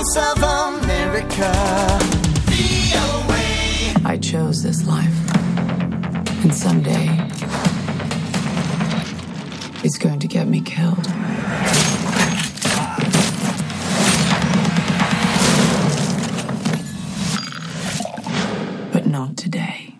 Voice of America. I chose this life. And someday, it's going to get me killed. But not today.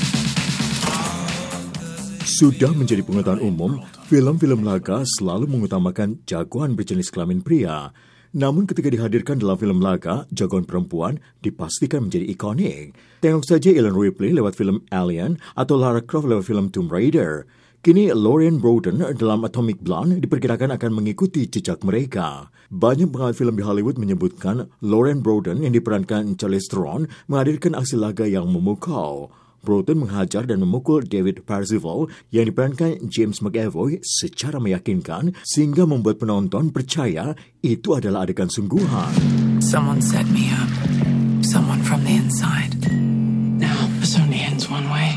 Sudah menjadi pengetahuan umum, film-film laga selalu mengutamakan jagoan berjenis kelamin pria. Namun ketika dihadirkan dalam film laga, jagoan perempuan dipastikan menjadi ikonik. Tengok saja Ellen Ripley lewat film Alien atau Lara Croft lewat film Tomb Raider. Kini Lauren Broden dalam Atomic Blonde diperkirakan akan mengikuti jejak mereka. Banyak pengamat film di Hollywood menyebutkan Lauren Broden yang diperankan Charlize Theron menghadirkan aksi laga yang memukau. Broughton menghajar dan memukul David Percival yang diperankan James McAvoy secara meyakinkan sehingga membuat penonton percaya itu adalah adegan sungguhan. Someone set me up. Someone from the inside. Now, this only ends one way.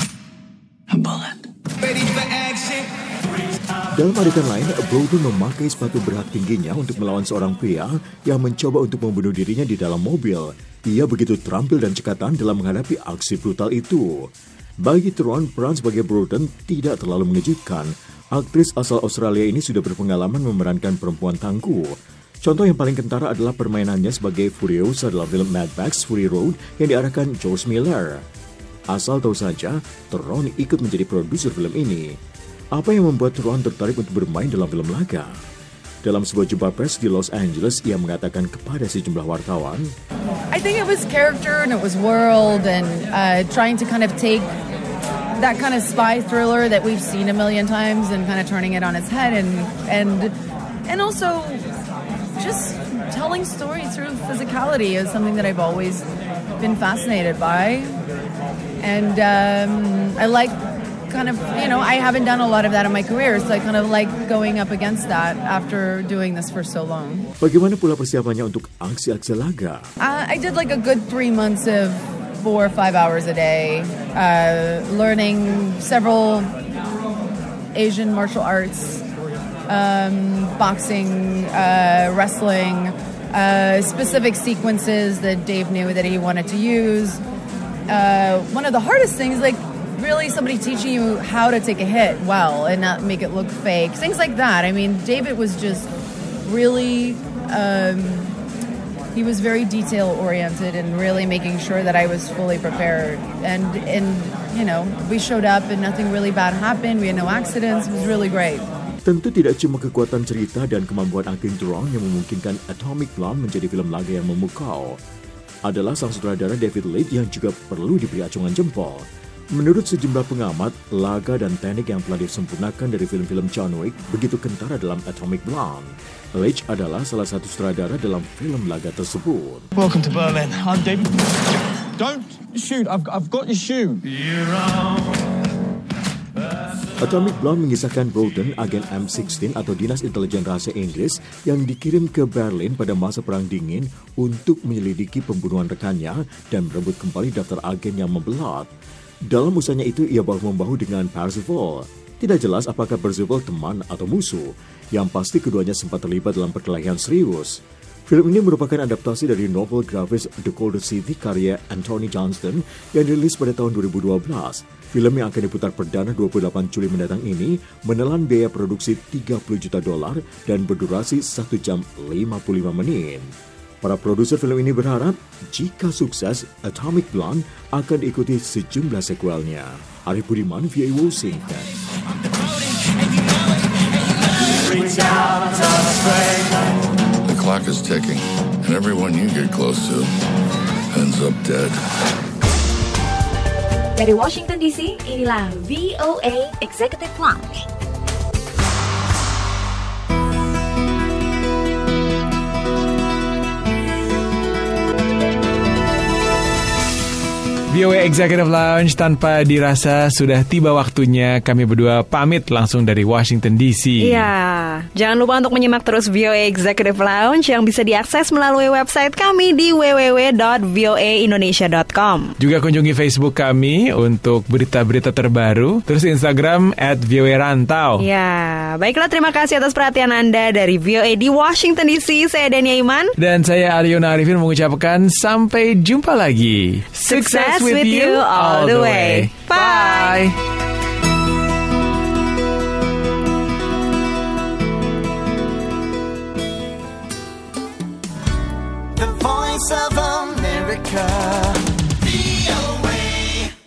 A bullet. Ready for action. Dalam adegan lain, Broughton memakai sepatu berhak tingginya untuk melawan seorang pria yang mencoba untuk membunuh dirinya di dalam mobil. Ia begitu terampil dan cekatan dalam menghadapi aksi brutal itu. Bagi Theron, peran sebagai Broughton tidak terlalu mengejutkan. Aktris asal Australia ini sudah berpengalaman memerankan perempuan tangguh. Contoh yang paling kentara adalah permainannya sebagai Furiosa dalam film Mad Max Fury Road yang diarahkan George Miller. Asal tahu saja, Theron ikut menjadi produser film ini. Apa yang membuat Theron tertarik untuk bermain dalam film laga? Dalam sebuah jumpa pers di Los Angeles, ia mengatakan kepada sejumlah wartawan, I think it was character and it was world and trying to kind of take that kind of spy thriller that we've seen a million times and kind of turning it on its head and also just telling stories through physicality is something that I've always been fascinated by. And I like kind of, I haven't done a lot of that in my career, so I kind of like going up against that after doing this for so long. Bagaimana pula persiapannya untuk aksi-aksi laga? I did like a good 3 months of 4 or 5 hours a day, learning several Asian martial arts, boxing, wrestling, specific sequences that Dave knew that he wanted to use. One of the hardest things, really somebody teaching you how to take a hit well and not make it look fake. Things like that. I mean, David was just really, he was very detail-oriented and really making sure that I was fully prepared. And we showed up and nothing really bad happened. We had no accidents. It was really great. Tentu tidak cuma kekuatan cerita dan kemampuan akting Theron yang memungkinkan Atomic Blonde menjadi film laga yang memukau. Adalah sang sutradara David Leitch yang juga perlu diberi acungan jempol. Menurut sejumlah pengamat, laga dan teknik yang telah disempurnakan dari film-film John Wick begitu kentara dalam Atomic Blonde. Leitch adalah salah satu sutradara dalam film laga tersebut. Welcome to Berlin. I'm David. Don't shoot. I've got your shoe. Atomic Blonde mengisahkan Broughton, agen M16 atau Dinas Intelijen Rahasia Inggris yang dikirim ke Berlin pada masa Perang Dingin untuk menyelidiki pembunuhan rekannya dan merebut kembali daftar agen yang membelot. Dalam usahanya itu, ia bahu-membahu dengan Percival. Tidak jelas apakah Percival teman atau musuh. Yang pasti keduanya sempat terlibat dalam perkelahian serius. Film ini merupakan adaptasi dari novel grafis The Cold City karya Anthony Johnston yang dirilis pada tahun 2012. Film yang akan diputar perdana 28 Juli mendatang ini menelan biaya produksi $30 juta dan berdurasi 1 jam 55 menit. Para produser film ini berharap jika sukses, Atomic Blonde akan diikuti sejumlah sequelnya. Arif Budiman, VOA Washington. The clock is ticking, and everyone you get close to ends up dead. Dari Washington DC, inilah VOA Executive Lounge. VOA Executive Lounge. Tanpa dirasa sudah tiba waktunya kami berdua pamit langsung dari Washington DC. Iya, jangan lupa untuk menyimak terus VOA Executive Lounge yang bisa diakses melalui website kami di www.voaindonesia.com. Juga kunjungi Facebook kami untuk berita-berita terbaru. Terus Instagram @voarantau. Ya, baiklah, terima kasih atas perhatian Anda. Dari VOA di Washington DC, saya Dania Iman. Dan saya Ariona Arifin mengucapkan sampai jumpa lagi. Success with you all the way. Bye. The Voice of America.